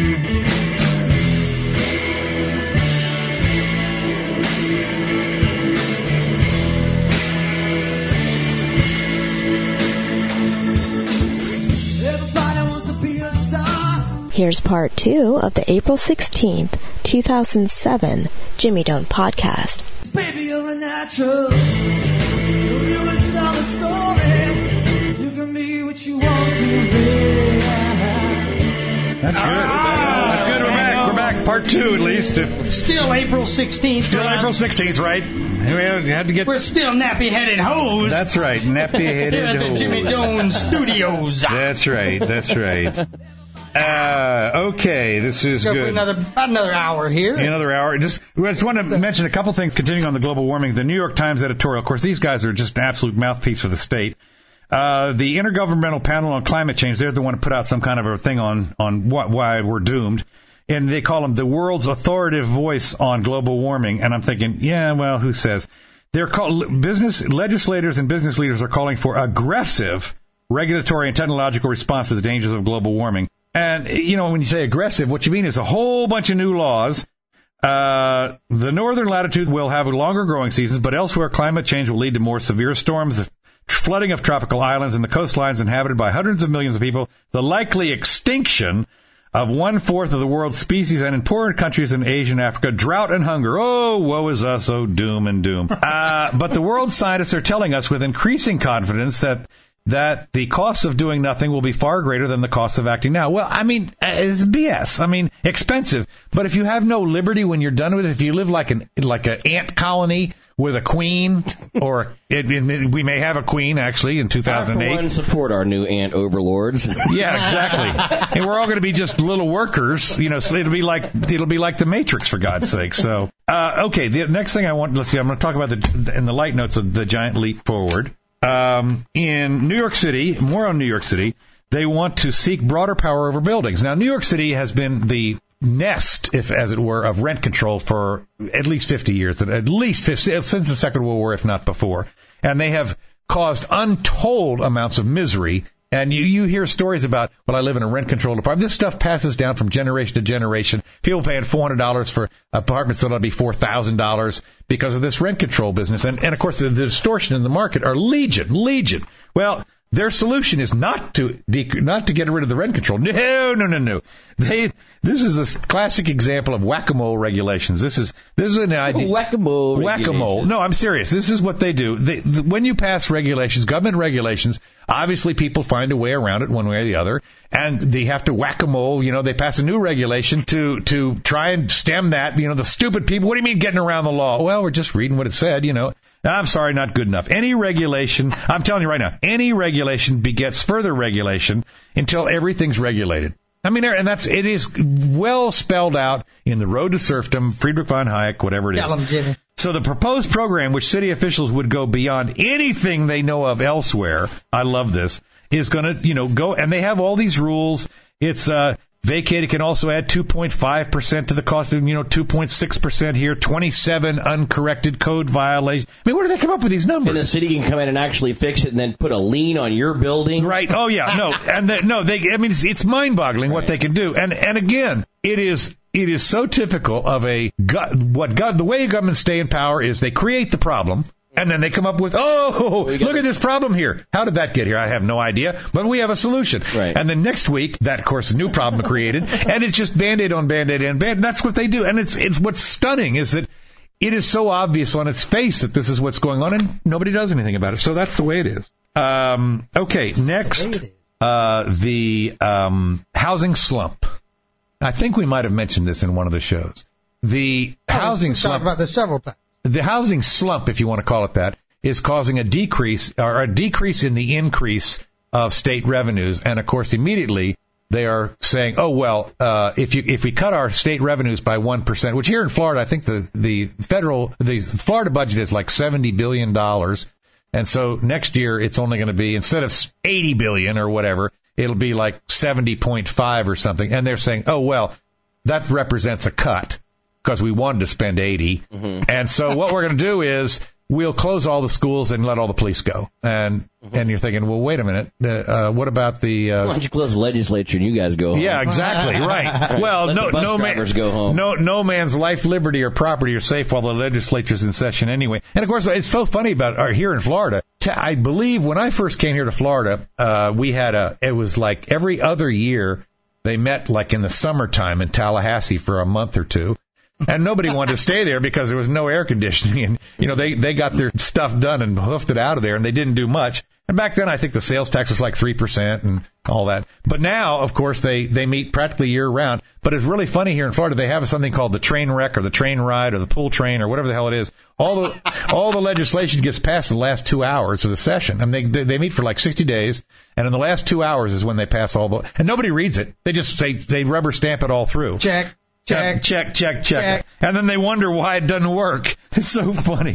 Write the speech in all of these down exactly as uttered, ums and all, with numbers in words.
Here's part two of the April sixteenth, two thousand seven Jimmy Don't podcast. Baby, you're a natural. You can tell the story. You can be what you want to be. That's good. Ah, That's good. We're back. We're back. Part two, at least. Still April sixteenth. Still April sixteenth, right? We had to get. We're still nappy-headed hoes. That's right. Nappy-headed Here at the hoes. Jimmy Doan Studios. That's right. That's right. Uh, okay, this is Go good. for another, about another hour here. Another hour. Just, I just want to mention a couple things continuing on the global warming. The New York Times editorial, of course, these guys are just an absolute mouthpiece for the state. Uh, the Intergovernmental Panel on Climate Change, they're the one to put out some kind of a thing on, on what, why we're doomed. And they call them the world's authoritative voice on global warming. And I'm thinking, yeah, well, who says? They're called, business, legislators and business leaders are calling for aggressive regulatory and technological response to the dangers of global warming. And, you know, when you say aggressive, what you mean is a whole bunch of new laws. Uh, the northern latitude will have longer growing seasons, but elsewhere climate change will lead to more severe storms, the flooding of tropical islands and the coastlines inhabited by hundreds of millions of people, the likely extinction of one-fourth of the world's species, and in poorer countries in Asia and Africa, drought and hunger. Oh, woe is us, oh, doom and doom. Uh, but the world scientists are telling us with increasing confidence that that the cost of doing nothing will be far greater than the cost of acting now. Well, I mean, it's B S. I mean, expensive. But if you have no liberty when you're done with it, if you live like an like an ant colony with a queen, or it, it, we may have a queen, actually, in two thousand eight. I, for one, support our new ant overlords. Yeah, exactly. And we're all going to be just little workers. You know, so it'll be like it'll be like the Matrix, for God's sake. So, uh, okay, the next thing I want, let's see, I'm going to talk about the in the light notes of the giant leap forward. Um, in New York City, more on New York City, they want to seek broader power over buildings. Now, New York City has been the nest, if as it were, of rent control for at least fifty years, at least fifty, since the Second World War, if not before. And they have caused untold amounts of misery. And you, you hear stories about, well, I live in a rent-controlled apartment. This stuff passes down from generation to generation. People paying four hundred dollars for apartments that ought to be four thousand dollars because of this rent control business. And, and of course, the, the distortion in the market are legion, legion. Well, their solution is not to dec- not to get rid of the rent control. No, no, no, no. They this is a classic example of whack-a-mole regulations. This is this is an idea. Whack-a-mole. Whack-a-mole. No, I'm serious. This is what they do. They, the, when you pass regulations, government regulations, obviously people find a way around it one way or the other, and they have to whack-a-mole. You know, they pass a new regulation to to try and stem that. You know, the stupid people. What do you mean getting around the law? Well, we're just reading what it said. You know. I'm sorry, not good enough. Any regulation, I'm telling you right now, any regulation begets further regulation until everything's regulated. I mean, and that's, it is well spelled out in The Road to Serfdom, Friedrich von Hayek, whatever it is. Tell them, Jimmy. So the proposed program, which city officials would go beyond anything they know of elsewhere, I love this, is going to, you know, go, and they have all these rules. It's, uh, vacated can also add two point five percent to the cost of, you know, two point six percent here, twenty-seven uncorrected code violations. I mean, where do they come up with these numbers? And the city can come in and actually fix it and then put a lien on your building. Right. Oh, yeah. No. And the, no, they, I mean, it's, it's mind-boggling what they can do. And, and again, it is, it is so typical of a, what God, the way governments stay in power is they create the problem. And then they come up with, oh, look at this problem here. How did that get here? I have no idea, but we have a solution. Right. And then next week, that, of course, a new problem created, and it's just Band-Aid on Band-Aid and Band-Aid. That's what they do. And it's it's what's stunning is that it is so obvious on its face that this is what's going on, and nobody does anything about it. So that's the way it is. Um, okay, next, uh, the um, housing slump. I think we might have mentioned this in one of the shows. The Oh, housing we've slump. talked about this several times. The housing slump, if you want to call it that, is causing a decrease or a decrease in the increase of state revenues. And, of course, immediately they are saying, oh, well, uh, if you if we cut our state revenues by one percent, which here in Florida, I think the, the federal, the Florida budget is like seventy billion dollars. And so next year it's only going to be, instead of eighty billion dollars or whatever, it'll be like seventy point five or something. And they're saying, oh, well, that represents a cut, because we wanted to spend eighty. Mm-hmm. And so what we're going to do is we'll close all the schools and let all the police go. And mm-hmm. and you're thinking, well, wait a minute. Uh, uh, what about the... Uh, Why don't you close the legislature and you guys go home? Yeah, exactly, right. Well, let no, the bus no, drivers man, go home. no, no man's life, liberty, or property are safe while the legislature's in session anyway. And, of course, it's so funny about uh, here in Florida. T- I believe when I first came here to Florida, uh, we had a... It was like every other year they met like in the summertime in Tallahassee for a month or two. And nobody wanted to stay there because there was no air conditioning. And, you know, they, they got their stuff done and hoofed it out of there, and they didn't do much. And back then, I think the sales tax was like three percent and all that. But now, of course, they, they meet practically year-round. But it's really funny here in Florida. They have something called the train wreck or the train ride or the pool train or whatever the hell it is. All the all the legislation gets passed in the last two hours of the session. I mean, they, they meet for like sixty days, and in the last two hours is when they pass all the... And nobody reads it. They just say they rubber stamp it all through. Check. Check, check, check, check, check. And then they wonder why it doesn't work. It's so funny.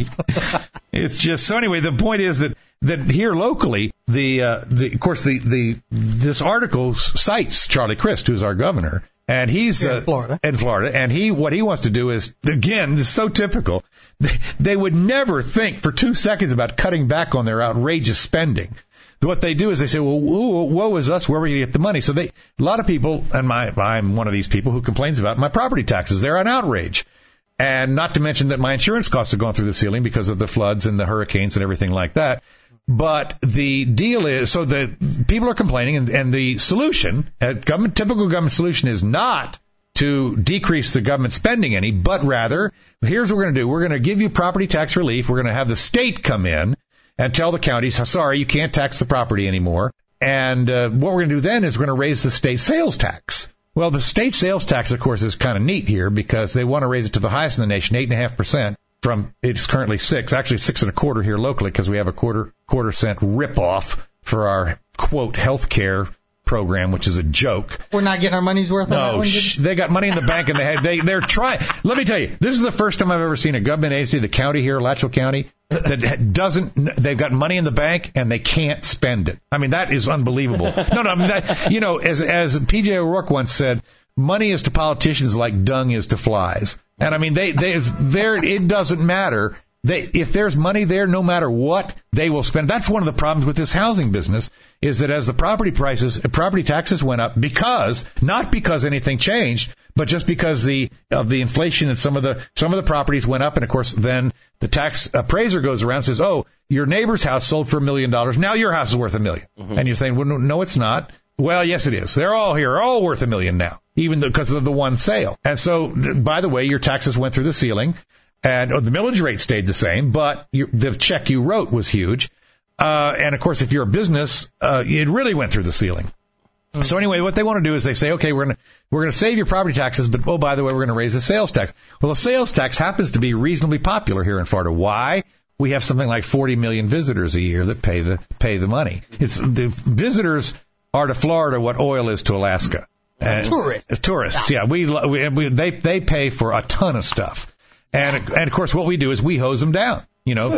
It's just, so anyway, the point is that, that here locally, the, uh, the, of course, the, the, this article cites Charlie Crist, who's our governor, and he's, Here uh, in Florida. in Florida, and he, what he wants to do is, again, this is so typical, they, they would never think for two seconds about cutting back on their outrageous spending. What they do is they say, well, woe, woe is us, where are we going to get the money? So they, a lot of people, and my, I'm one of these people who complains about my property taxes. They're an outrage. And not to mention that my insurance costs are going through the ceiling because of the floods and the hurricanes and everything like that. But the deal is, so the people are complaining, and, and the solution, a government, typical government solution is not to decrease the government spending any, but rather, here's what we're going to do. We're going to give you property tax relief. We're going to have the state come in and tell the counties, sorry, you can't tax the property anymore. And uh, what we're going to do then is we're going to raise the state sales tax. Well, the state sales tax, of course, is kind of neat here because they want to raise it to the highest in the nation, eight and a half percent. From it's currently six, actually six and a quarter here locally because we have a quarter quarter cent ripoff for our quote health care program, which is a joke. We're not getting our money's worth on that No, one, sh- they got money in the bank, and they had, they, they're trying. Let me tell you, this is the first time I've ever seen a government agency, the county here, Alachua County, that doesn't, they've got money in the bank, and they can't spend it. I mean, that is unbelievable. No, no, I mean, that, you know, as, as P J O'Rourke once said, money is to politicians like dung is to flies. And I mean, they, they, there, it doesn't matter. They, if there's money there, no matter what, they will spend. That's one of the problems with this housing business, is that as the property prices, property taxes went up because, not because anything changed, but just because the, of the inflation and some of the, some of the properties went up. And of course, then the tax appraiser goes around and says, oh, your neighbor's house sold for a million dollars. Now your house is worth a million. Mm-hmm. And you're saying, well, no, no, it's not. Well, yes, it is. They're all here, all worth a million now, even because of the one sale. And so, by the way, your taxes went through the ceiling. And oh, the millage rate stayed the same, but you, the check you wrote was huge. Uh, and, of course, if you're a business, uh, it really went through the ceiling. Mm-hmm. So, anyway, what they want to do is they say, okay, we're going to we're going to save your property taxes, but, oh, by the way, we're going to raise the sales tax. Well, the sales tax happens to be reasonably popular here in Florida. Why? We have something like forty million visitors a year that pay the pay the money. It's the visitors are to Florida what oil is to Alaska. Uh, tourists. Tourists, yeah. We, we, we they they pay for a ton of stuff. And, and of course, what we do is we hose them down. You know,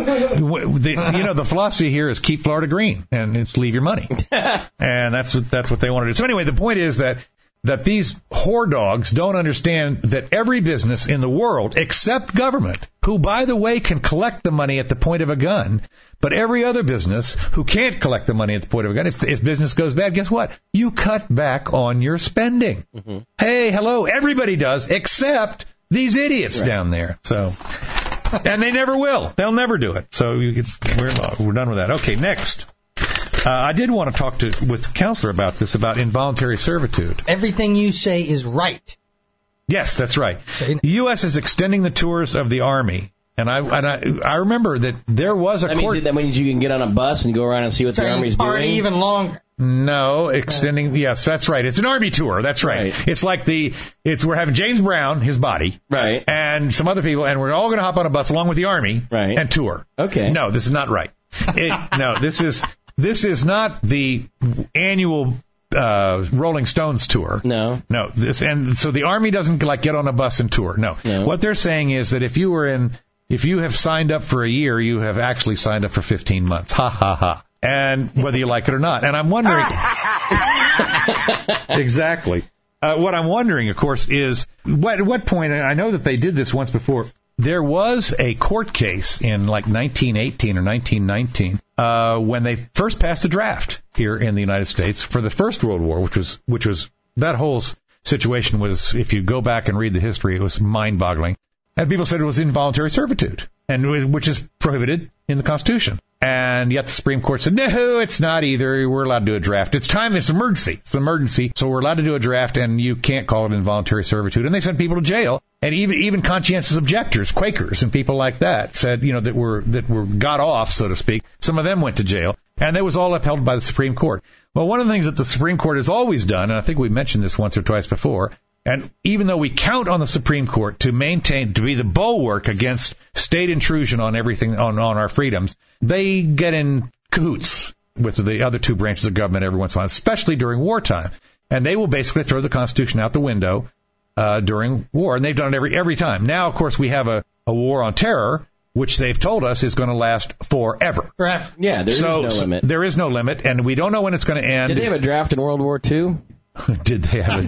the, you know, the philosophy here is keep Florida green and it's leave your money. And that's what, that's what they want to do. So anyway, the point is that, that these whore dogs don't understand that every business in the world, except government, who, by the way, can collect the money at the point of a gun, but every other business who can't collect the money at the point of a gun, if, if business goes bad, guess what? You cut back on your spending. Mm-hmm. Hey, hello, everybody does, except these idiots right down there. So, and they never will. They'll never do it. So you could, we're we're done with that. Okay, next. Uh, I did want to talk to with Counselor about this, about involuntary servitude. Everything you say is right. Yes, that's right. The U S is extending the tours of the Army. And I and I, I remember that there was a that court... Means that means you can get on a bus and go around and see what so the Army's doing? even longer. No, extending, yes, that's right. It's an Army tour, that's right. right. It's like the, it's, we're having James Brown, his body. Right. And some other people, and we're all going to hop on a bus along with the Army. Right. And tour. Okay. No, this is not right. It, no, this is, this is not the annual, uh, Rolling Stones tour. No. No, this, and so the Army doesn't like get on a bus and tour. No. no. What they're saying is that if you were in, if you have signed up for a year, you have actually signed up for fifteen months. Ha ha ha. And whether you like it or not. And I'm wondering... Exactly. Uh, what I'm wondering, of course, is what, at what point, and I know that they did this once before, there was a court case in like nineteen eighteen or nineteen nineteen uh, when they first passed a draft here in the United States for the First World War, which was which was that whole situation was, if you go back and read the history, it was mind-boggling. And people said it was involuntary servitude, and which is prohibited in the Constitution. And yet the Supreme Court said, no, it's not either. We're allowed to do a draft. It's time. It's an emergency. It's an emergency. So we're allowed to do a draft, and you can't call it involuntary servitude. And they sent people to jail. And even even conscientious objectors, Quakers and people like that, said, you know, that were that were got off, so to speak. Some of them went to jail. And that was all upheld by the Supreme Court. Well, one of the things that the Supreme Court has always done, and I think we mentioned this once or twice before, and even though we count on the Supreme Court to maintain, to be the bulwark against state intrusion on everything, on, on our freedoms, they get in cahoots with the other two branches of government every once in a while, especially during wartime. And they will basically throw the Constitution out the window uh, during war, and they've done it every every time. Now, of course, we have a, a war on terror, which they've told us is going to last forever. Forever. Yeah, there so, is no limit. There is no limit, and we don't know when it's going to end. Did they have a draft in World War Two? Did they have a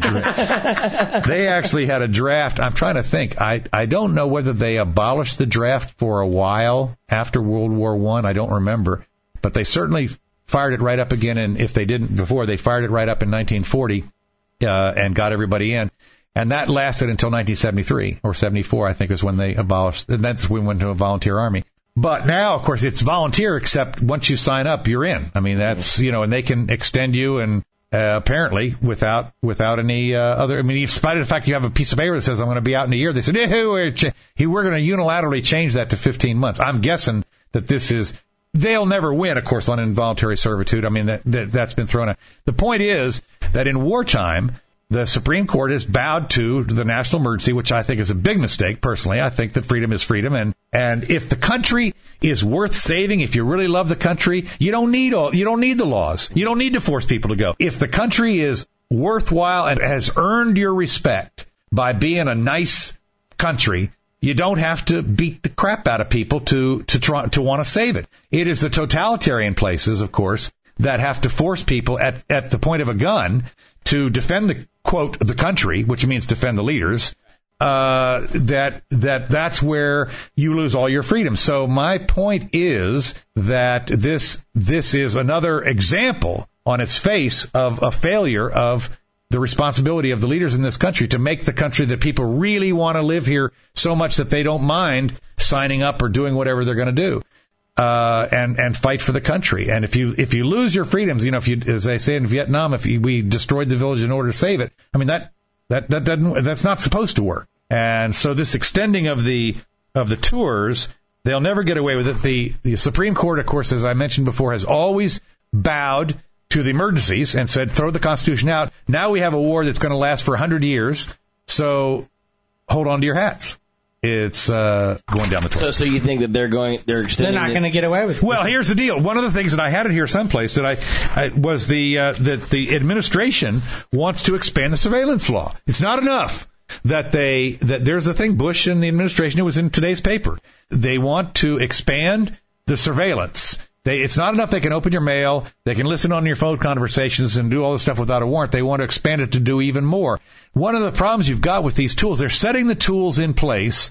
draft? They actually had a draft. I'm trying to think. I, I don't know whether they abolished the draft for a while after World War One. I. I don't remember. But they certainly fired it right up again, and if they didn't before, they fired it right up in nineteen forty uh, and got everybody in. And that lasted until nineteen seventy-three or seventy-four, I think, is when they abolished. And that's when we went to a volunteer army. But now, of course, it's volunteer, except once you sign up, you're in. I mean, that's, you know, and they can extend you and uh, apparently without without any uh, other. I mean, in spite of the fact you have a piece of paper that says I'm going to be out in a year, they said, hey, we're, ch- we're going to unilaterally change that to fifteen months. I'm guessing that this is. They'll never win, of course, on involuntary servitude. I mean, that, that that's been thrown out. The point is that in wartime, the Supreme Court has bowed to the national emergency, which I think is a big mistake, personally. I think that freedom is freedom. And, and if the country is worth saving, if you really love the country, you don't need all, you don't need the laws. You don't need to force people to go. If the country is worthwhile and has earned your respect by being a nice country, you don't have to beat the crap out of people to, to try, to want to save it. It is the totalitarian places, of course, that have to force people at, at the point of a gun to defend the, quote, the country, which means defend the leaders, uh, that, that, that's where you lose all your freedom. So my point is that this, this is another example on its face of a failure of the responsibility of the leaders in this country to make the country that people really want to live here so much that they don't mind signing up or doing whatever they're going to do. Uh, and, and fight for the country. And if you, if you lose your freedoms, you know, if you, as they say in Vietnam, if you, we destroyed the village in order to save it, I mean, that, that, that doesn't, that's not supposed to work. And so this extending of the, of the tours, they'll never get away with it. The, the Supreme Court, of course, as I mentioned before, has always bowed to the emergencies and said, throw the Constitution out. Now we have a war that's going to last for a hundred years. So hold on to your hats. It's uh, going down the toilet. So, so you think that they're going, they're extending? They're not going to get away with it. Well, here's the deal. One of the things that I had it here someplace that I, I was the uh, that the administration wants to expand the surveillance law. It's not enough that they that there's a thing. Bush and the administration. It was in today's paper. They want to expand the surveillance. They, it's not enough they can open your mail, they can listen on your phone conversations and do all this stuff without a warrant. They want to expand it to do even more. One of the problems you've got with these tools, they're setting the tools in place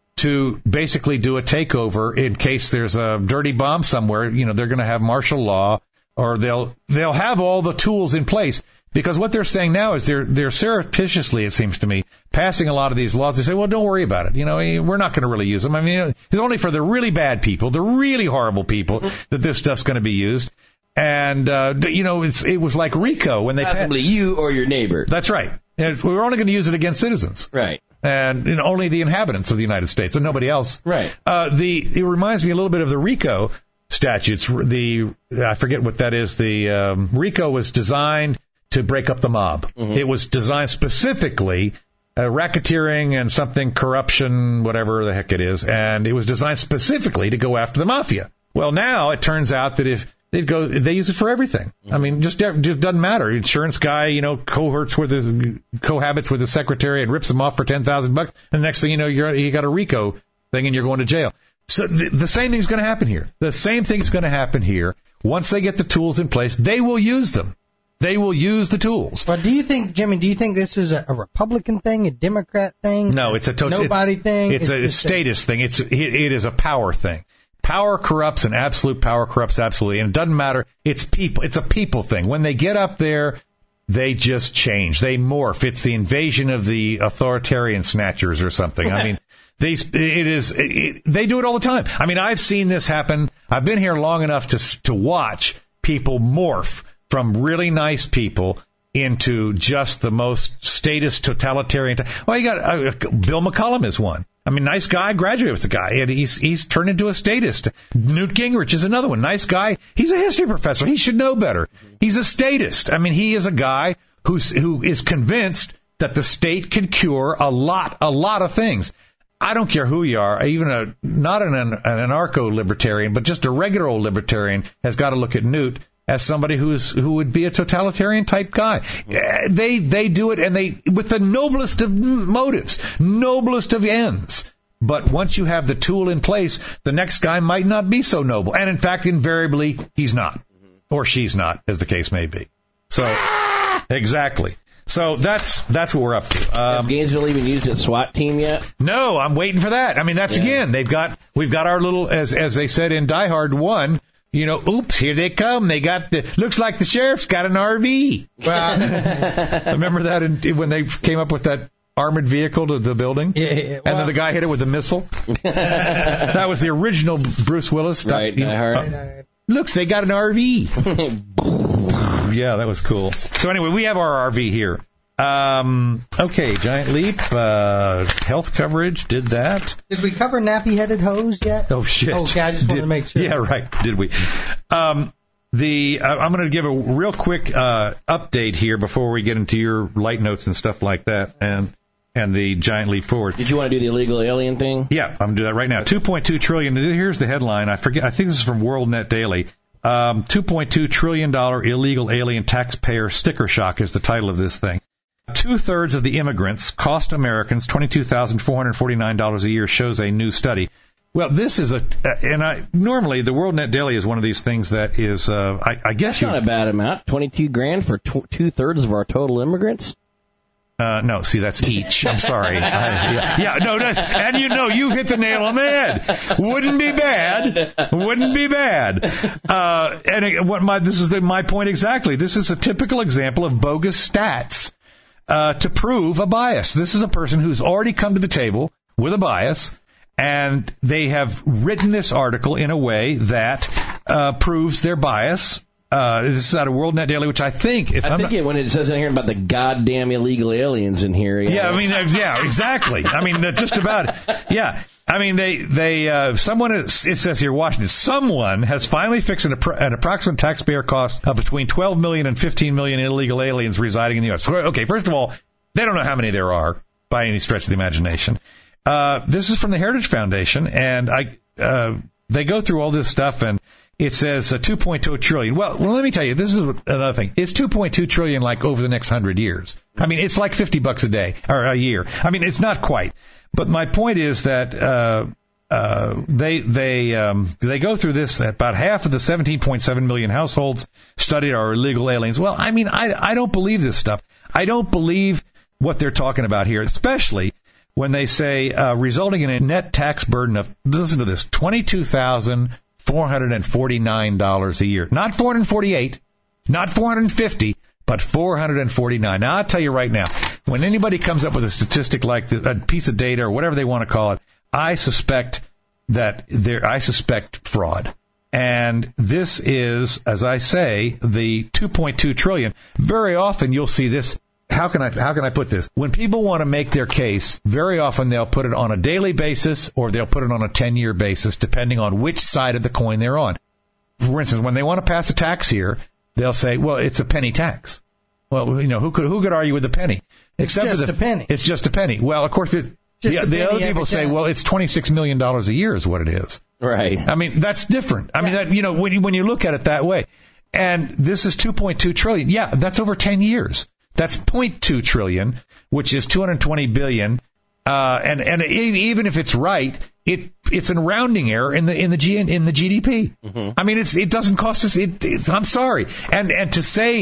to basically do a takeover in case there's a dirty bomb somewhere. You know, they're going to have martial law, or they'll they'll have all the tools in place. Because what they're saying now is they're they're surreptitiously, it seems to me, passing a lot of these laws. They say, well, don't worry about it. You know, we're not going to really use them. I mean, it's only for the really bad people, the really horrible people, that this stuff's going to be used. And, uh, you know, it's, it was like RICO when they possibly pa- you or your neighbor. That's right. And we were only going to use it against citizens. Right. And you know, only the inhabitants of the United States and nobody else. Right. Uh, the it reminds me a little bit of the RICO statutes. The I forget what that is. The um, RICO was designed to break up the mob. Mm-hmm. It was designed specifically, uh, racketeering and something, corruption, whatever the heck it is, and it was designed specifically to go after the mafia. Well, now it turns out that if they go, they use it for everything. Mm-hmm. I mean, just just doesn't matter. Insurance guy, you know, cohorts with his, cohabits with his secretary and rips him off for ten thousand bucks, and the next thing you know, you're you got a RICO thing and you're going to jail. So the, the same thing's going to happen here. The same thing's going to happen here. Once they get the tools in place, they will use them. They will use the tools. But do you think, Jimmy, do you think this is a, a Republican thing, a Democrat thing? No, it's a total nobody it's, thing. It's, it's a, a status thing. It's it, it is a power thing. Power corrupts, and absolute power corrupts absolutely. And it doesn't matter. It's people. It's a people thing. When they get up there, they just change. They morph. It's the invasion of the authoritarian snatchers or something. I mean, these it is. It, they do it all the time. I mean, I've seen this happen. I've been here long enough to to watch people morph from really nice people into just the most statist totalitarian. Well, you got uh, Bill McCollum is one. I mean, nice guy, graduated with the guy, and he's he's turned into a statist. Newt Gingrich is another one. Nice guy. He's a history professor. He should know better. He's a statist. I mean, he is a guy who's who is convinced that the state can cure a lot, a lot of things. I don't care who you are, even a not an, an anarcho-libertarian, but just a regular old libertarian has got to look at Newt as somebody who's who would be a totalitarian type guy. They they do it, and they with the noblest of motives, noblest of ends. But once you have the tool in place, the next guy might not be so noble, and in fact, invariably, he's not, or she's not, as the case may be. So exactly. So that's that's what we're up to. Um, Have Gainesville even used its SWAT team yet? No, I'm waiting for that. I mean, that's yeah. again, they've got we've got our little, as as they said in Die Hard one. You know, oops, here they come. They got the, looks like the sheriff's got an R V. Well, remember that in, when they came up with that armored vehicle to the building? Yeah, yeah. Well, and then the guy hit it with a missile? That was the original Bruce Willis. Right, I heard. Uh, looks, they got an R V. Yeah, that was cool. So anyway, we have our R V here. Um, okay, Giant Leap, uh, health coverage, did that. Did we cover nappy-headed hose yet? Oh, shit. Okay, I just wanted did, to make sure. Yeah, right, did we? Um, the uh, I'm going to give a real quick uh, update here before we get into your light notes and stuff like that, and and the Giant Leap Forward. Did you want to do the illegal alien thing? Yeah, I'm going to do that right now. two point two trillion dollars. Here's the headline. I forget. I think this is from WorldNet Daily. Um, two point two trillion dollars illegal alien taxpayer sticker shock is the title of this thing. Two-thirds of the immigrants cost Americans twenty-two thousand four hundred forty-nine dollars a year, shows a new study. Well, this is a, and I normally the WorldNet Daily is one of these things that is, uh, I, I guess That's you. not a bad amount. Twenty-two grand for tw- two-thirds of our total immigrants. Uh, no, see, that's each. I'm sorry. I, yeah, yeah, no, that's, and you know, you've hit the nail on the head. Wouldn't be bad. Wouldn't be bad. Uh, and it, what my, this is the, my point exactly. This is a typical example of bogus stats. Uh, to prove a bias. This is a person who's already come to the table with a bias, and they have written this article in a way that uh, proves their bias. Uh, this is out of WorldNet Daily, which I think... If I I'm think not, it, when it says in here about the goddamn illegal aliens in here... Yeah, yeah I mean, uh, yeah, exactly. I mean, uh, just about... Yeah. I mean, they, they, uh, someone, is, it says here, Washington, someone has finally fixed an, an approximate taxpayer cost of between twelve million and fifteen million illegal aliens residing in the U S. Okay, first of all, they don't know how many there are by any stretch of the imagination. Uh, this is from the Heritage Foundation, and I, uh, they go through all this stuff, and it says uh, two point two trillion. Well, well, let me tell you, this is another thing. It's two point two trillion like over the next hundred years. I mean, it's like fifty bucks a day or a year. I mean, it's not quite. But my point is that uh, uh, they they um, they go through this. About half of the seventeen point seven million households studied are illegal aliens. Well, I mean, I I don't believe this stuff. I don't believe what they're talking about here, especially when they say uh, resulting in a net tax burden of, listen to this, twenty-two thousand four hundred forty-nine dollars a year. Not four hundred forty-eight, not four hundred fifty, but four hundred forty-nine. Now, I'll tell you right now, when anybody comes up with a statistic like this, a piece of data or whatever they want to call it, I suspect that there, I suspect fraud. And this is, as I say, the two point two trillion. Very often you'll see this. How can I, how can I put this? When people want to make their case, very often they'll put it on a daily basis or they'll put it on a ten-year basis, depending on which side of the coin they're on. For instance, when they want to pass a tax here, they'll say, well, it's a penny tax. Well, you know, who could who could argue with the penny? It's Except just for the, a penny. It's just a penny. Well, of course, it, the, the other people say, well, it's twenty-six million dollars a year is what it is. Right. I mean, that's different. I mean, that, you know, when you, when you look at it that way. And this is two point two trillion. Yeah, that's over ten years. That's zero point two trillion, which is two hundred twenty billion. Uh, and, and even if it's right, it, it's a rounding error in the, in the G, in the G D P. Mm-hmm. I mean, it's, it doesn't cost us, it, it, I'm sorry. And, and to say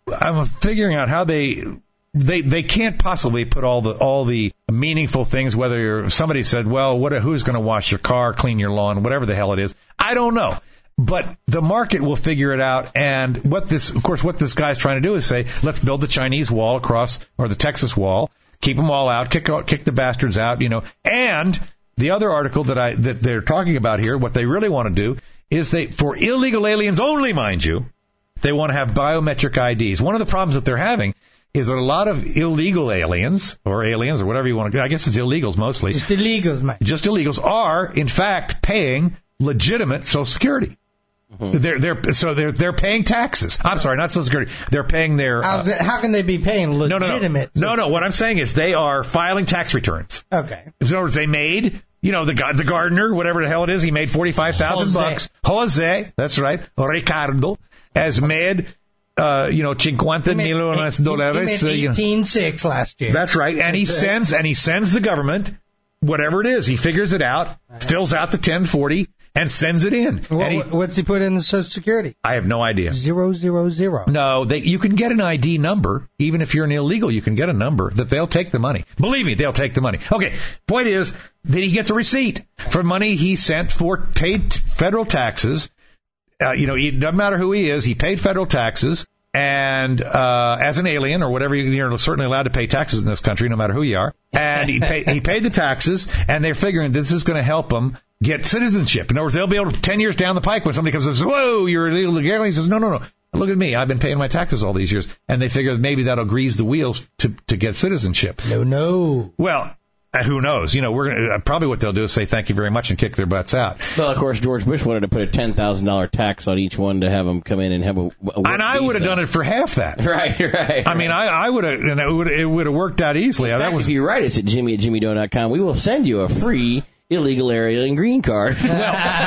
I'm figuring out how they they they can't possibly put all the all the meaningful things. Whether you're, somebody said, well, what who's going to wash your car, clean your lawn, whatever the hell it is, I don't know. But the market will figure it out. And what this, of course, what this guy's trying to do is say, let's build the Chinese wall across, or the Texas wall, keep them all out, kick kick the bastards out, you know. And the other article that I that they're talking about here, what they really want to do is they, for illegal aliens only, mind you, they want to have biometric I Ds. One of the problems that they're having is that a lot of illegal aliens, or aliens, or whatever you want to, I guess it's illegals mostly. Just illegals, mate. Just illegals are, in fact, paying legitimate Social Security. Mm-hmm. They're they're so they're they're paying taxes. I'm sorry, not Social Security. They're paying their. Uh, it, how can they be paying legitimate? No, no, no. no, no. What I'm saying is they are filing tax returns. Okay. In other words, they made, you know, the the gardener, whatever the hell it is, he made forty-five thousand bucks. Jose, that's right. Ricardo has made, uh, you know, fifty millones dólares. He made eighteen six last year. That's right, and he sends and he sends the government whatever it is. He figures it out, fills out the ten forty. And sends it in. What, and he, what's he put in the Social Security? I have no idea. Zero, zero, zero. No, they, you can get an I D number. Even if you're an illegal, you can get a number that they'll take the money. Believe me, they'll take the money. Okay, point is that he gets a receipt for money he sent for paid federal taxes. Uh, you know, it doesn't matter who he is. He paid federal taxes. And uh, as an alien or whatever, you're certainly allowed to pay taxes in this country, no matter who you are. And he, pay, he paid the taxes, and they're figuring this is going to help him get citizenship. In other words, they'll be able to, ten years down the pike, when somebody comes and says, whoa, you're illegal alien, he says, no, no, no. Look at me. I've been paying my taxes all these years. And they figure maybe that'll grease the wheels to, to get citizenship. No, no. Well, who knows? You know, we're gonna, uh, probably what they'll do is say thank you very much and kick their butts out. Well, of course, George Bush wanted to put a ten thousand dollars tax on each one to have them come in and have a, a and I would have done it for half that. Right, right. I mean, I, I would have, and it would it would have worked out easily. In that fact, was, if you write us at Jimmy at Jimmy Dore dot com, we will send you a free illegal alien green card for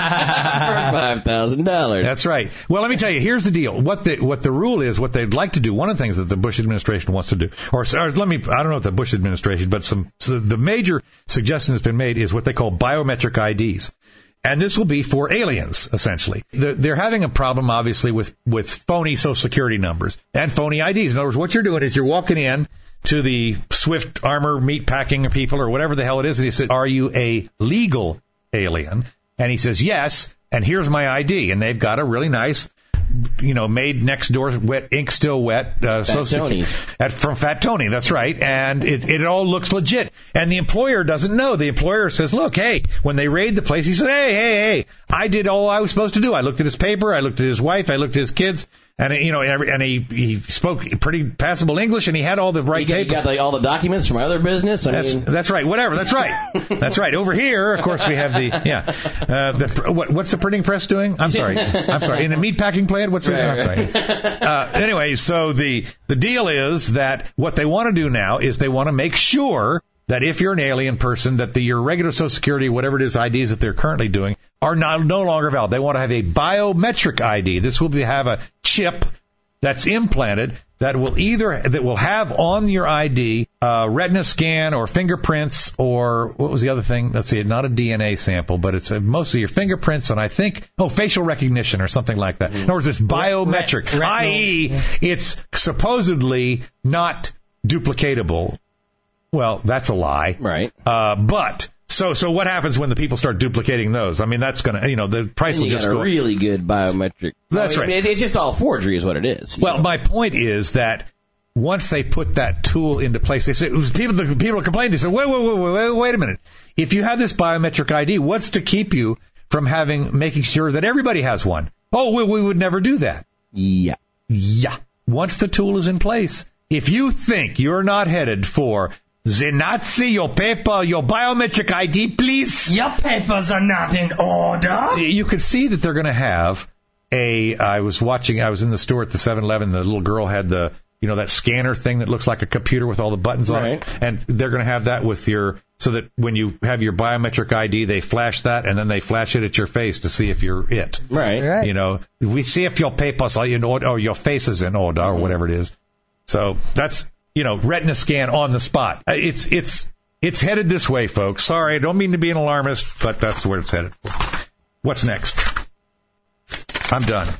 five thousand dollars. That's right. Well, let me tell you, here's the deal. What the what the rule is, what they'd like to do, one of the things that the Bush administration wants to do, or, or let me, I don't know if the Bush administration, but some so the major suggestion that's been made is what they call biometric I Ds. And this will be for aliens, essentially. They're having a problem, obviously, with, with phony Social Security numbers and phony I Ds. In other words, what you're doing is you're walking in to the Swift Armor meat packing people or whatever the hell it is, and he said, are you a legal alien? And he says, yes, and here's my I D. And they've got a really nice, you know, made next door, wet, ink still wet, uh, Fat Tony's. At, from Fat Tony, that's right. And it, it all looks legit. And the employer doesn't know. The employer says, look, hey, when they raid the place, he says, hey, hey, hey, I did all I was supposed to do. I looked at his paper, I looked at his wife, I looked at his kids. And, you know, and he, he spoke pretty passable English, and he had all the right you got, paper. You got like, all the documents from other business? I that's, mean... that's right. Whatever. That's right. That's right. Over here, of course, we have the, yeah. Uh, the, what, what's the printing press doing? I'm sorry. I'm sorry. In a meatpacking plant? What's right, it? I'm sorry. Uh, anyway, so the, the deal is that what they want to do now is they want to make sure that if you're an alien person, that the, your regular Social Security, whatever it is, I Ds that they're currently doing, are not, no longer valid. They want to have a biometric I D. This will be, have a chip that's implanted that will either that will have on your I D uh, retina scan or fingerprints or what was the other thing? Let's see, not a D N A sample, but it's uh, mostly your fingerprints and I think oh facial recognition or something like that. In other words, it's biometric, that is, it's supposedly not duplicatable. Well, that's a lie, right? Uh, but. So, so what happens when the people start duplicating those? I mean, that's going to, you know, the price and will you just got go. a really good biometric. That's I mean, right. It, it's just all forgery is what it is. Well, know? my point is that once they put that tool into place, they say, people, the people complain, they say, wait, wait, wait, wait, wait, wait a minute. If you have this biometric I D, what's to keep you from having, making sure that everybody has one? Oh, we, we would never do that. Yeah. Yeah. Once the tool is in place, if you think you're not headed for the Nazi, your paper, your biometric I D, please. Your papers are not in order. You could see that they're going to have a, I was watching, I was in the store at the seven eleven, the little girl had the, you know, that scanner thing that looks like a computer with all the buttons on right. it. And they're going to have that with your, so that when you have your biometric I D, they flash that and then they flash it at your face to see if you're it. Right. right. You know, we see if your papers are in order or your face is in order or whatever it is. So that's, you know, retina scan on the spot. It's it's it's headed this way, folks. Sorry, I don't mean to be an alarmist, but that's where it's headed. What's next? I'm done.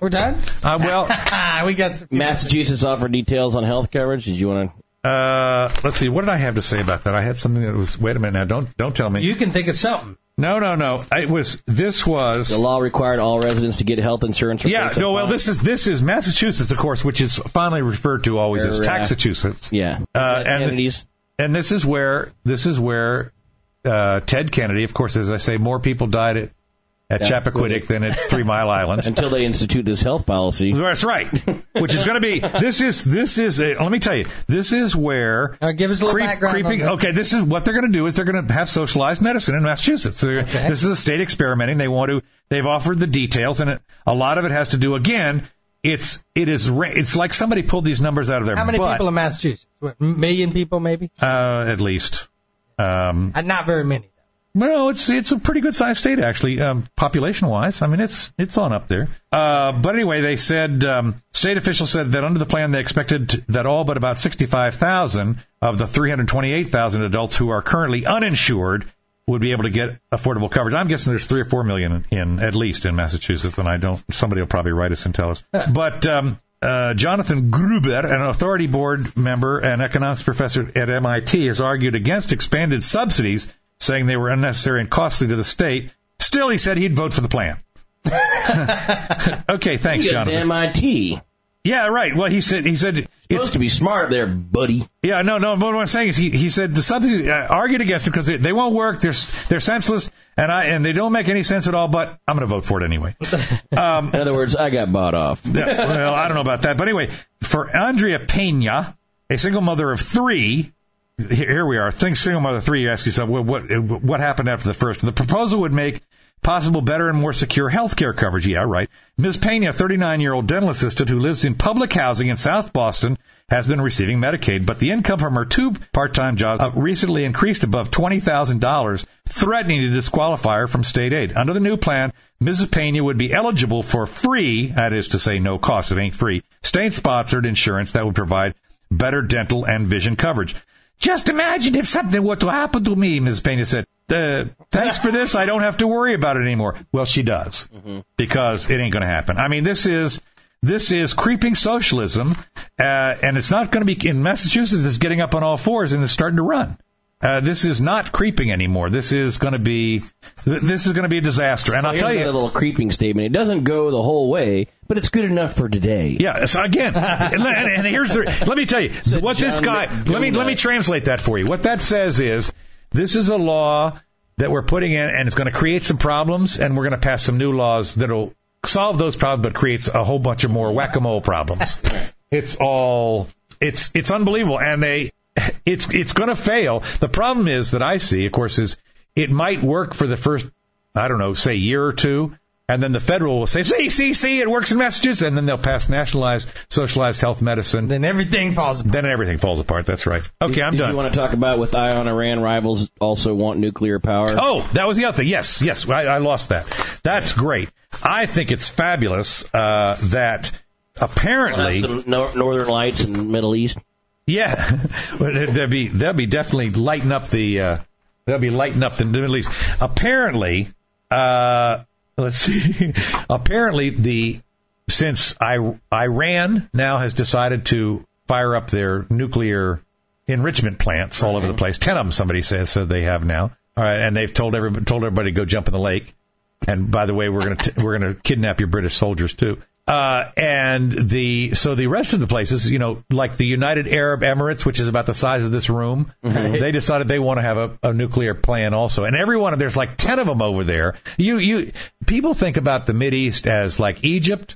We're done? Uh, well, we got some Massachusetts offered details on health coverage. Did you want to? Uh, let's see. What did I have to say about that? I had something that was. Wait a minute now. Don't don't tell me. You can think of something. No, no, no. It was. This was. The law required all residents to get health insurance. Yeah. No. Well, this is this is Massachusetts, of course, which is finally referred to always as Or, uh, Taxachusetts. Yeah. Uh, and entities. and this is where this is where uh, Ted Kennedy, of course, as I say, more people died at at Yeah, Chappaquiddick than at Three Mile Island. Until they institute this health policy. That's right. Which is going to be. This is this is. A, let me tell you. This is where. Uh, give us a little creep, background creeping. on that. Okay, this is what they're going to do. Is they're going to have socialized medicine in Massachusetts. Okay. This is the state experimenting. They want to. They've offered the details, and it, a lot of it has to do. Again, it's it is. It's like somebody pulled these numbers out of their How many butt. people in Massachusetts? What, a million people, maybe? Uh, at least. Um, Uh, not very many. Well, it's it's a pretty good sized state actually, um, population wise. I mean, it's it's on up there. Uh, but anyway, they said um, state officials said that under the plan they expected to, that all but about sixty-five thousand of the three hundred twenty-eight thousand adults who are currently uninsured would be able to get affordable coverage. I'm guessing there's three or four million in, in at least in Massachusetts, and I don't. Somebody will probably write us and tell us. But um, uh, Jonathan Gruber, an authority board member and economics professor at M I T, has argued against expanded subsidies, saying they were unnecessary and costly to the state. Still, he said he'd vote for the plan. Okay, thanks, Jonathan. M I T. Yeah, right. Well, he said he said Supposed it's to be smart there, buddy. yeah, no, no. What I'm saying is he he said the subsidies uh, argued against it because they, they won't work. They're they're senseless and I and they don't make any sense at all. But I'm going to vote for it anyway. Um, In other words, I got bought off. yeah, well, I don't know about that, but anyway, for Andrea Pena, a single mother of three. Here we are. Think single mother three. You ask yourself, well, what what happened after the first? The proposal would make possible better and more secure health care coverage. Yeah, right. Miz Pena, a thirty-nine-year-old dental assistant who lives in public housing in South Boston, has been receiving Medicaid, but the income from her two part-time jobs uh, recently increased above twenty thousand dollars, threatening to disqualify her from state aid. Under the new plan, Missus Pena would be eligible for free, that is to say no cost, it ain't free, state-sponsored insurance that would provide better dental and vision coverage. Just imagine if something were to happen to me, Miz Pena said. Uh, thanks for this. I don't have to worry about it anymore. Well, she does, mm-hmm. because it ain't going to happen. I mean, this is this is creeping socialism, uh, and it's not going to be in Massachusetts. It's getting up on all fours and it's starting to run. Uh, this is not creeping anymore. This is going to be this is going to be a disaster. And so I'll tell you, a little creeping statement. It doesn't go the whole way, but it's good enough for today. Yeah. So again, and, and here's the. Let me tell you so what John this guy. McDonald. Let me let me translate that for you. What that says is, this is a law that we're putting in, and it's going to create some problems, and we're going to pass some new laws that'll solve those problems, but creates a whole bunch of more whack-a-mole problems. It's all. It's it's unbelievable, and they. It's it's going to fail. The problem is that I see, of course, is it might work for the first, I don't know, say year or two, and then the federal will say, see, see, see, it works in Massachusetts, and then they'll pass nationalized, socialized health medicine. Then everything falls apart. Then everything falls apart. That's right. Okay, I'm Did done. you want to talk about with Iran, Iran rivals also want nuclear power? Oh, that was the other thing. Yes, yes, I, I lost that. That's great. I think it's fabulous uh, that apparently Well, some nor- Northern Lights in the Middle East. Yeah, they'll be they'll be definitely lighting up the uh, they'll be lighting up the Middle East. Apparently, uh, let's see. Apparently, the since I, Iran now has decided to fire up their nuclear enrichment plants all over the place. Ten of them, somebody says, said they have now. All right, and they've told everybody told everybody to go jump in the lake. And by the way, we're gonna t- we're gonna kidnap your British soldiers too. Uh, and the, so the rest of the places, you know, like the United Arab Emirates, which is about the size of this room, mm-hmm. they decided they want to have a, a nuclear plant also. And every one of, there's like ten of them over there. You, you, people think about the Mideast as like Egypt,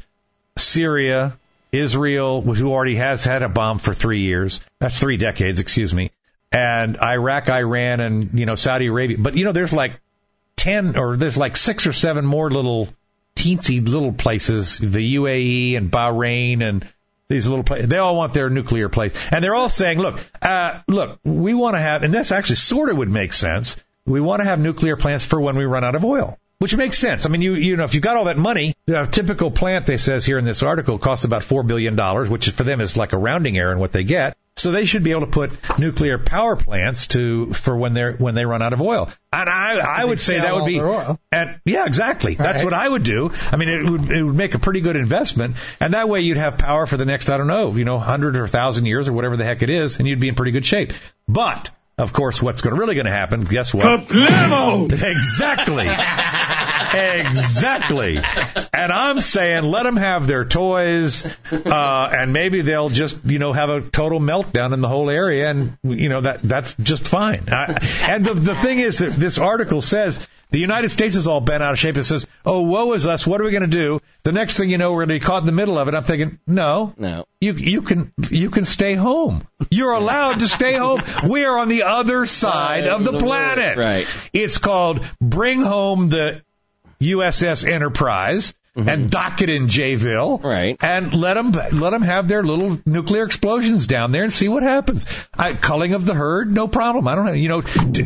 Syria, Israel, who already has had a bomb for three years. That's three decades, excuse me. And Iraq, Iran, and, you know, Saudi Arabia. But, you know, there's like ten, or there's like six or seven more little teensy little places, the U A E and Bahrain and these little places, they all want their nuclear place. And they're all saying, look, uh, look, we want to have, and this actually sort of would make sense, we want to have nuclear plants for when we run out of oil, which makes sense. I mean, you you know, if you got all that money, a typical plant, they says here in this article, costs about four billion dollars, which for them is like a rounding error in what they get. So they should be able to put nuclear power plants to for when they're when they run out of oil. And I, I would say that would be, and yeah, exactly. That's right. what I would do. I mean, it would it would make a pretty good investment, and that way you'd have power for the next I don't know, you know, hundred or thousand years or whatever the heck it is, and you'd be in pretty good shape. But of course, what's going to really going to happen? Guess what? Exactly. Exactly. And I'm saying let them have their toys, uh, and maybe they'll just, you know, have a total meltdown in the whole area, and, you know, that that's just fine. I, and the, the thing is that this article says the United States is all bent out of shape. It says, oh, woe is us. What are we going to do? The next thing you know, we're going to be caught in the middle of it. I'm thinking, no, no, you you can you can stay home. You're allowed to stay home. We are on the other side of the, the planet. World. Right. It's called Bring Home the U S S Enterprise, mm-hmm. and dock it in Jayville, right? And let them let them have their little nuclear explosions down there and see what happens. I, culling of the herd, no problem. I don't know, you know. D-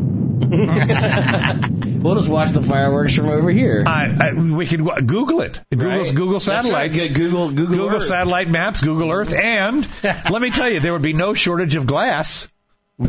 We'll just watch the fireworks from over here. I, I, we can Google it. Google, right. Google satellites. Right. Google Google, Google Earth. satellite maps. Google Earth, and let me tell you, there would be no shortage of glass. You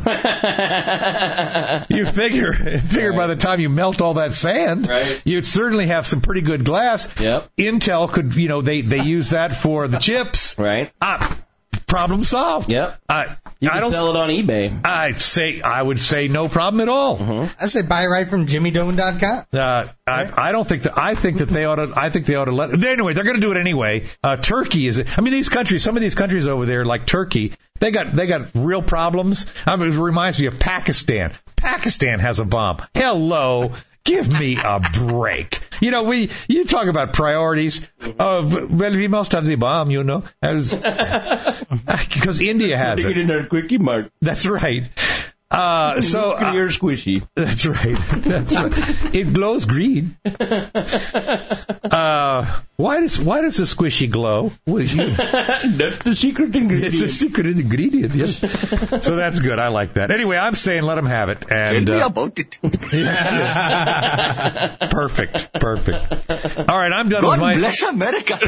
figure, figure right. by the time you melt all that sand, right. you'd certainly have some pretty good glass. Yep. Intel could, you know, they, they use that for the chips. Right. Ah, problem solved. Yep. I, you I can don't, sell it on eBay. I say, I would say no problem at all. Mm-hmm. I say buy right from Jimmy Doan dot com. Uh, I, I don't think that. I think that they ought to. I think they ought to let. Anyway, they're going to do it anyway. Uh, Turkey is. I mean, these countries. Some of these countries over there, like Turkey, they got they got real problems. I mean, it reminds me of Pakistan. Pakistan has a bomb. Hello. Give me a break. You know, we you talk about priorities. Uh, well, we must have the bomb, you know, as because India has it. Get in there, quickie, Mark. That's right. Uh, so uh, you're squishy. That's right. That's right. It glows green. Uh, why does why does the squishy glow? What is you? That's the secret ingredient. It's a secret ingredient. Yes. So that's good. I like that. Anyway, I'm saying let them have it. And, Tell me uh, about it. Yes, perfect. Perfect. All right, I'm done God with my. God bless America.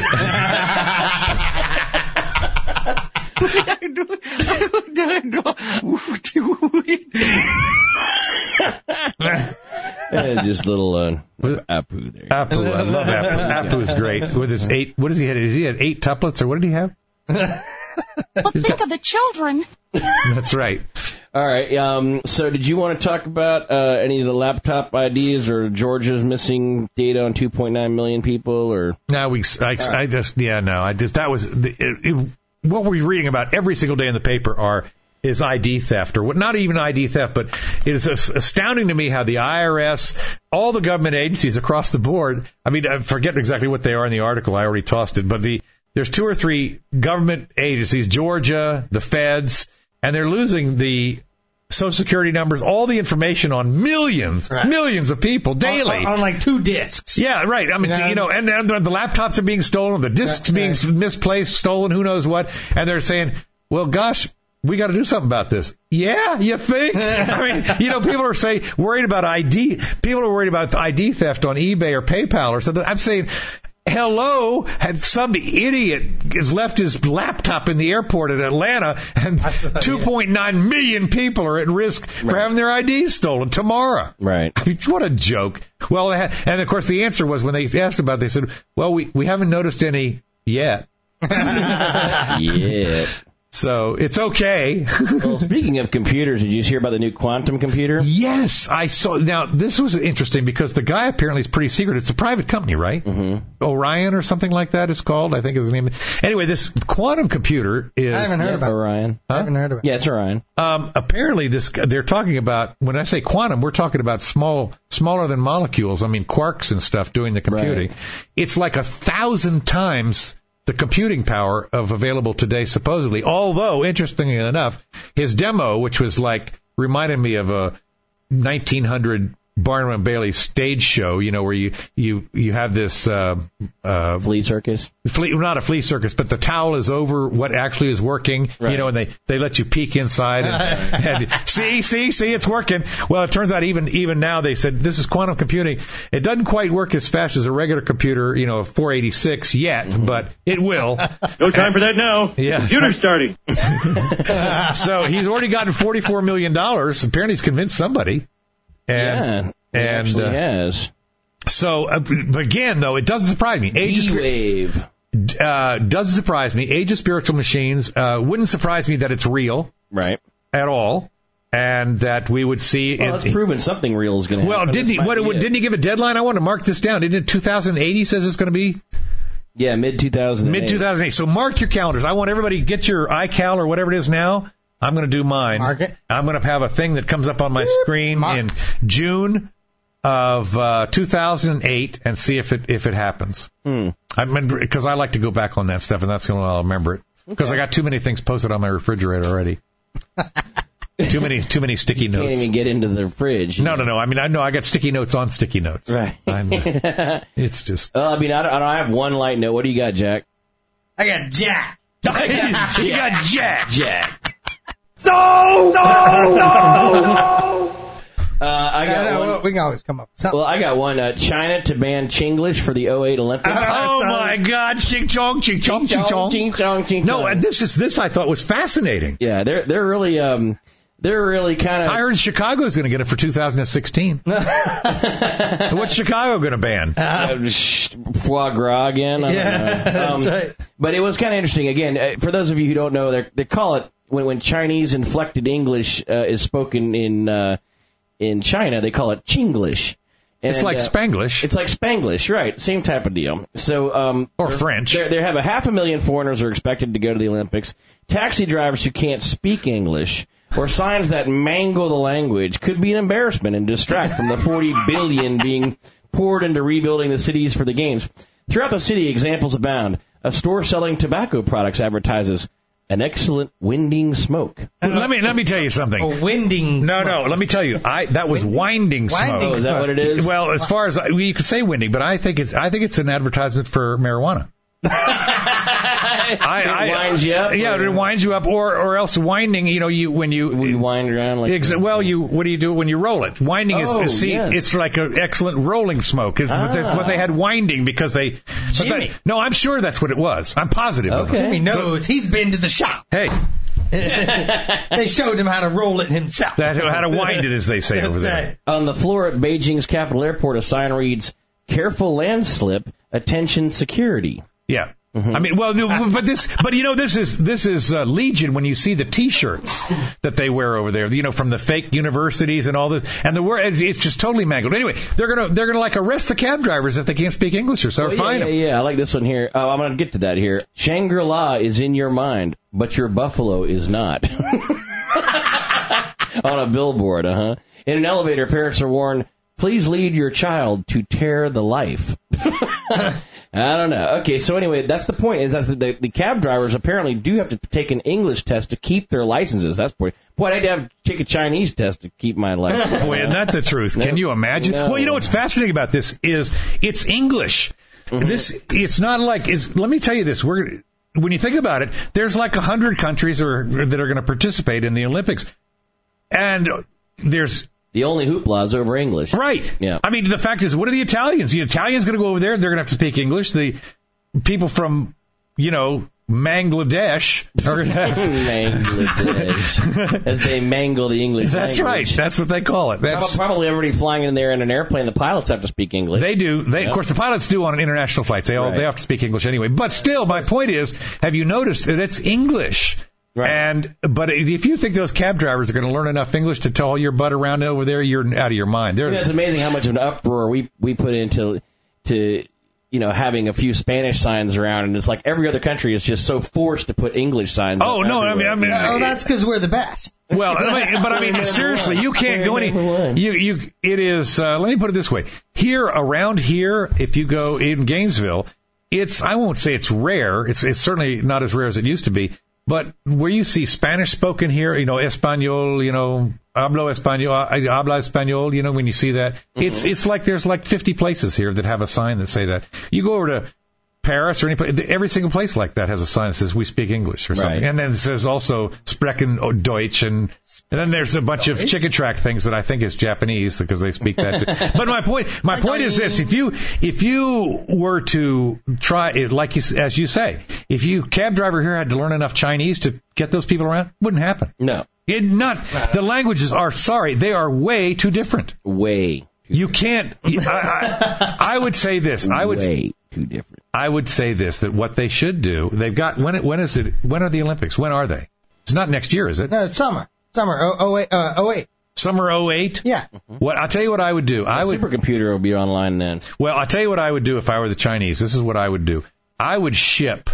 Yeah, just little uh, Apu there. Apu, I love Apu. Apu's great. With his eight, what does he have? He had eight tuplets, or what did he have? But think got, of the children. That's right. All right. Um, so did you want to talk about uh, any of the laptop I Ds or Georgia's missing data on two point nine million people? Or no, we. I, I just yeah no. I just that was the, it, it, what we're reading about every single day in the paper are is I D theft, or what? Not even I D theft, but it is astounding to me how the I R S, all the government agencies across the board. I mean, I forget exactly what they are in the article. I already tossed it, but the there's two or three government agencies, Georgia, the feds, and they're losing the Social Security numbers, all the information on millions, right. millions of people daily. On, on, on like two discs. Yeah, right. I mean, you know, you know and, and the laptops are being stolen, the discs right, being right. misplaced, stolen, who knows what, and they're saying, well, gosh, we got to do something about this. Yeah, you think? I mean, you know, people are saying, worried about I D. People are worried about I D theft on eBay or PayPal or something. I'm saying, hello, had some idiot has left his laptop in the airport at Atlanta, and two point nine million people are at risk right. for having their I Ds stolen tomorrow. Right. I mean, what a joke. Well, and of course the answer was when they asked about it, they said, well, we, we haven't noticed any yet. Yeah. So it's okay. Well, speaking of computers, did you hear about the new quantum computer? Yes, I saw. Now, this was interesting because the guy apparently is pretty secret. It's a private company, right? Mm-hmm. Orion or something like that is called, I think is the name. Anyway, this quantum computer is... I haven't heard yeah, about Orion. Huh? I haven't heard about it. Yeah, it's Orion. Um, apparently, this they're talking about, when I say quantum, we're talking about small, smaller than molecules. I mean, quarks and stuff doing the computing. Right. It's like a thousand times the computing power of available today, supposedly. Although, interestingly enough, his demo, which was like, reminded me of a nineteen hundred Barnum and Bailey stage show, you know, where you you you have this uh, uh, flea circus. Flea, not a flea circus, but the towel is over what actually is working, right. you know, and they, they let you peek inside and, and see, see, see, it's working. Well, it turns out even even now they said this is quantum computing. It doesn't quite work as fast as a regular computer, you know, four eighty-six yet, mm-hmm. but it will. No time for that now. Yeah. Computer's starting. So he's already gotten forty-four million dollars. Apparently he's convinced somebody. And, yeah, and actually uh, has. So, uh, again, though, it doesn't surprise me. Age D-Wave. Uh, doesn't surprise me. Age of Spiritual Machines uh, wouldn't surprise me that it's real. Right. At all. And that we would see... Well, it, it's proven something real is going to well, happen. Well, didn't he, what, what, didn't he give a deadline? I want to mark this down. Didn't it two thousand eight he says it's going to be? Yeah, mid two thousand eight. mid two thousand eight. So mark your calendars. I want everybody to get your iCal or whatever it is now. I'm going to do mine. Mark it. I'm going to have a thing that comes up on my screen Mark. in June of uh, two thousand eight and see if it if it happens. Hmm. Because I like to go back on that stuff, and that's the only way I'll remember it. Because okay. I got too many things posted on my refrigerator already. too many too many sticky you notes. Can't even get into the fridge. No, know? no, no. I mean, I know I got sticky notes on sticky notes. Right. I'm, uh, it's just. Well, I mean, I, don't, I don't have one light note. What do you got, Jack? I got Jack. I got you got Jack. Jack. No, no, no, no. Uh, I got no, no, one. we can always come up with something. Well, I got one. Uh, China to ban Chinglish for the oh eight Olympics. Oh, my God. Ching chong, ching chong, ching chong. Ching chong, ching No, chong. and this is this I thought was fascinating. Yeah, they're they're really um they're really kind of. I heard Chicago's going to get it for two thousand sixteen. What's Chicago going to ban? Uh, foie gras again. I yeah, don't know. Um, that's right. But it was kind of interesting. Again, uh, for those of you who don't know, they they call it when when Chinese inflected English uh, is spoken in uh, in China, they call it Chinglish. And, it's like uh, Spanglish. It's like Spanglish, right? Same type of deal. So, um, or French. They have a half a million foreigners are expected to go to the Olympics. Taxi drivers who can't speak English or signs that mangle the language could be an embarrassment and distract from the forty billion being poured into rebuilding the cities for the games. Throughout the city, examples abound. A store selling tobacco products advertises an excellent winding smoke. Let me let me tell you something. A winding. No, smoke. no. Let me tell you. I that was winding, Winding smoke. Oh, is that what it is? Well, as far as well, you could say winding, but I think it's I think it's an advertisement for marijuana. I, it I, winds you up? Yeah, or? it winds you up, or or else winding. You know, you when you When you wind around like ex- well, you what do you do when you roll it? Winding oh, is, is see, yes. it's like an excellent rolling smoke. Is ah. what they had winding because they. Jimmy. That, no, I'm sure that's what it was. I'm positive. Okay. Of it. Jimmy knows. He's been to the shop. Hey, They showed him how to roll it himself. that how to wind it, as they say over there. Right. On the floor at Beijing's capital airport, a sign reads, "Careful landslip, attention security." Yeah. Mm-hmm. I mean, well, but this, but you know, this is this is uh, Legion when you see the T-shirts that they wear over there, you know, from the fake universities and all this, and the word it's just totally mangled. Anyway, they're gonna they're gonna like arrest the cab drivers if they can't speak English or so Oh, yeah, fine yeah, them. yeah, I like this one here. Oh, I'm going to get to that here. Shangri-La is in your mind, but your buffalo is not. On a billboard, uh-huh. In an elevator, parents are warned, please lead your child to tear the life. I don't know. Okay, so anyway, that's the point, is that the, the cab drivers apparently do have to take an English test to keep their licenses. That's the point. Boy, I'd have to take a Chinese test to keep my license. Boy, isn't that the truth? No. Can you imagine? No. Well, you know what's fascinating about this is it's English. Mm-hmm. This it's not like it's. Let me tell you this. We're when you think about it, there's like a hundred countries are, that are going to participate in the Olympics, and there's. The only hoopla is over English. Right. Yeah. I mean, the fact is, what are the Italians? The Italians going to go over there. They're going to have to speak English. The people from, you know, Bangladesh are going to have Bangladesh. As they mangle the English That's language. right. That's what they call it. That's, Probably everybody flying in there in an airplane, the pilots have to speak English. They do. They, Yep. Of course, the pilots do on international flights. They all Right. they have to speak English anyway. But still, my point is, have you noticed that it's English? Right. And but if you think those cab drivers are going to learn enough English to tow your butt around over there, you're out of your mind. They're, You know, it's amazing how much of an uproar we we put into to you know having a few Spanish signs around, and it's like every other country is just so forced to put English signs. Oh up no! I mean, everywhere. I mean, Oh, that's because we're the best. well, I mean, but I mean, seriously, you can't go any. You you. It is. Uh, let me put it this way: here, around here, if you go in Gainesville, it's. I won't say it's rare. It's it's certainly not as rare as it used to be. But where you see Spanish spoken here, you know, Espanol, you know, hablo Espanol, habla Espanol, you know, when you see that, mm-hmm. it's it's like there's like fifty places here that have a sign that say that. You go over to Paris or any place, every single place like that has a sign that says we speak English or something. Right. And then it says also sprechen Deutsch, and, and then there's a bunch Deutsch? of chicken track things that I think is Japanese because they speak that too. But my point, my point is this: if you if you were to try it, like you as you say, if you cab driver here had to learn enough Chinese to get those people around, it wouldn't happen. No, it not. The languages are sorry, they are way too different. Way. You can't. I, I, I would say this. I would. Way too different. I would say this: that what they should do, they've got. When it, when is it? When are the Olympics? When are they? It's not next year, is it? No, it's summer. Summer. Oh, oh wait. Uh, oh wait. Summer oh eight. Yeah. What I'll tell you what I would do. I the would. Supercomputer will be online then. Well, I'll tell you what I would do if I were the Chinese. This is what I would do. I would ship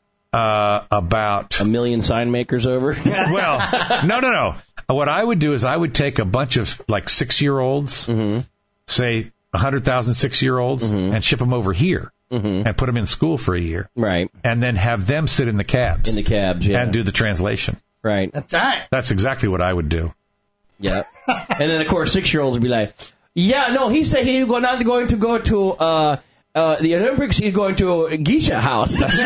uh, about a million sign makers over. Well, no, no, no. What I would do is I would take a bunch of like six-year-olds. Mm-hmm. Say one hundred thousand six-year-olds, mm-hmm. and ship them over here, mm-hmm. and put them in school for a year. Right. And then have them sit in the cabs. In the cabs, yeah. And do the translation. Right. That's right. That's exactly what I would do. Yeah. And then, of course, six-year-olds would be like, yeah, no, he said he's not going to go to uh, uh, the Olympics, he's going to a geisha house. That's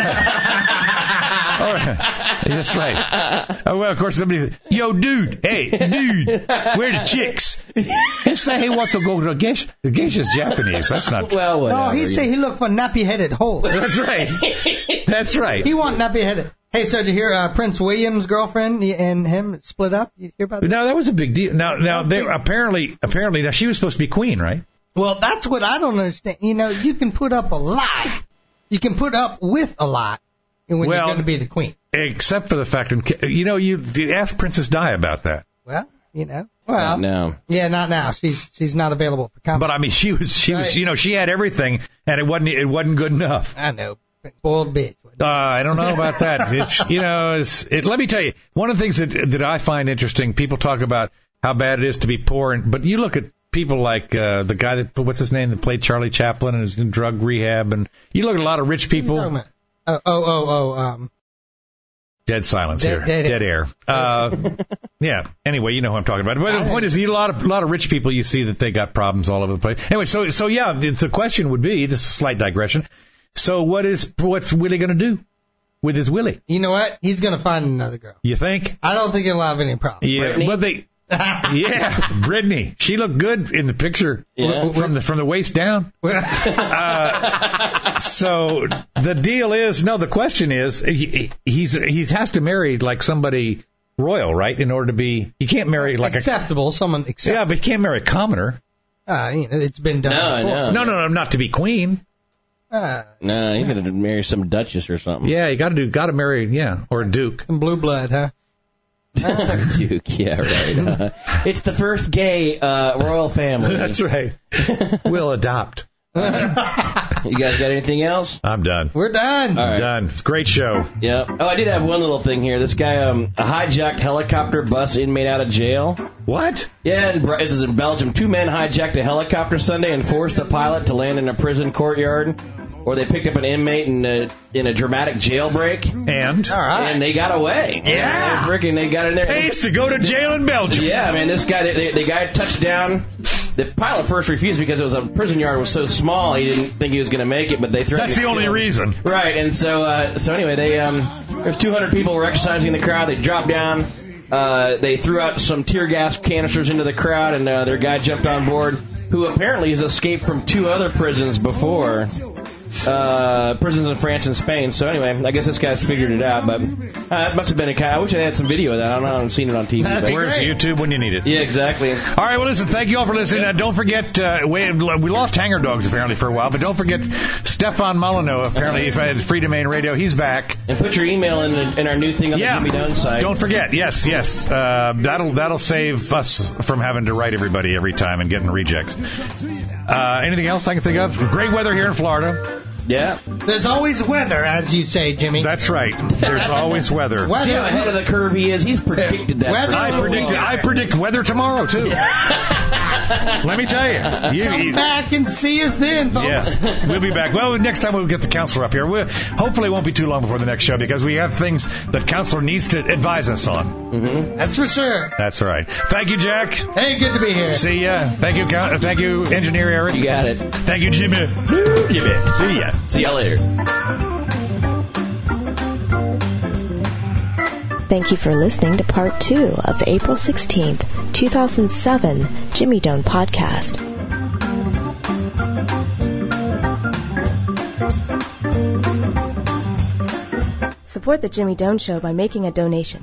right. All right. That's right. Oh, well, of course, somebody says, yo, dude, hey, dude, where are the chicks? He say he wants to go to a geisha. The geisha's Japanese. That's not... Well, whatever. No, he say he look for nappy-headed hoes. That's right. That's right. He want nappy-headed. Hey, so did you hear uh, Prince William's girlfriend and him split up? You hear about that? No, that was a big deal. Now, now, they apparently, apparently, now she was supposed to be queen, right? Well, that's what I don't understand. You know, you can put up a lie. You can put up with a lie when well, you're going to be the queen. Except for the fact, you know, you, you ask Princess Di about that. Well, you know. Well, no. Yeah, not now. She's she's not available for comment. But I mean, she was she right. was you know she had everything, and it wasn't it wasn't good enough. I know, spoiled bitch. Uh, I don't know about that. It's you know, it's, it. Let me tell you, one of the things that that I find interesting. People talk about how bad it is to be poor, and but you look at people like uh, the guy that what's his name that played Charlie Chaplin and is in drug rehab, and you look at a lot of rich people. Oh, oh, oh, oh, um. Dead silence dead, here. Dead, dead air. Uh, yeah. Anyway, you know who I'm talking about. But the point is, you, a lot of a lot of rich people, you see that they got problems all over the place. Anyway, so so yeah, the, the question would be, this is a slight digression. So what is what's Willie going to do with his Willie? You know what? He's going to find another girl. You think? I don't think he'll have any problem. Yeah, Brittany? but they. Yeah, Brittany. She looked good in the picture yeah. from the from the waist down. uh, so the deal is, no, the question is, he he's he has to marry like somebody royal, right? In order to be, you can't marry like acceptable, a, someone acceptable. Yeah, but you can't marry a commoner. Uh, you know, it's been done. No, before. no, no, no, no, not to be queen. Uh, no, you got to marry some duchess or something. Yeah, you got to do, got to marry, yeah, or a duke. Some blue blood, huh? Duke, yeah, right. Uh, it's the first gay uh, royal family. That's right. We'll adopt. You guys got anything else? I'm done. We're done. All right. Done. It's a great show. Yeah. Oh, I did have one little thing here. This guy, um, a hijacked helicopter bus inmate out of jail. What? Yeah, in, this is in Belgium. Two men hijacked a helicopter Sunday and forced the pilot to land in a prison courtyard. Or they picked up an inmate in a, in a dramatic jailbreak. And? All right. And they got away. Yeah. They freaking, they got in there. Pays to go to jail in Belgium. Yeah, man, this guy, the, the guy touched down. The pilot first refused because it was a prison yard was so small he didn't think he was going to make it, but they threatened. That's the only him. reason. Right, and so uh, so anyway, they um, there's two hundred people were exercising in the crowd. They dropped down. Uh, they threw out some tear gas canisters into the crowd, and uh, their guy jumped on board, who apparently has escaped from two other prisons before. Uh, prisons in France and Spain. So anyway, I guess this guy's figured it out, but uh, it must have been a kind. I wish I had some video of that. I don't know. I haven't seen it on T V. But where's YouTube when you need it? Yeah, exactly. All right, well, listen, thank you all for listening. Uh, don't forget, uh, we, we lost Hanger Dogs apparently for a while, but don't forget Stefan Molyneux, apparently, if I had Free Domain Radio, he's back. And put your email in, the, in our new thing on yeah. the Jimmy Dunn site. Don't forget, yes, yes. Uh, that'll that'll save us from having to write everybody every time and getting rejects. Uh, anything else I can think of? Great weather here in Florida. Yeah. There's always weather, as you say, Jimmy. That's right. There's always weather. Weather. See how ahead of the curve he is? He's predicted that. Weather. for I so predict, long. I predict weather tomorrow, too. Let me tell you. you Come you- back and see us then, folks. Yes, we'll be back. Well, next time we'll get the counselor up here. We'll, hopefully it won't be too long before the next show because we have things that counselor needs to advise us on. Mm-hmm. That's for sure. That's right. Thank you, Jack. Hey, good to be here. See ya. Thank you, Count- uh, thank you, Engineer Eric. You got it. Thank you, Jimmy. Jimmy. See ya. See y'all later. Thank you for listening to part two of the April sixteenth, two thousand seven Jimmy Done podcast. Support the Jimmy Done Show by making a donation.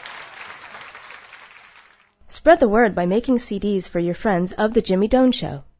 Spread the word by making C Ds for your friends of The Jimmy Done Show.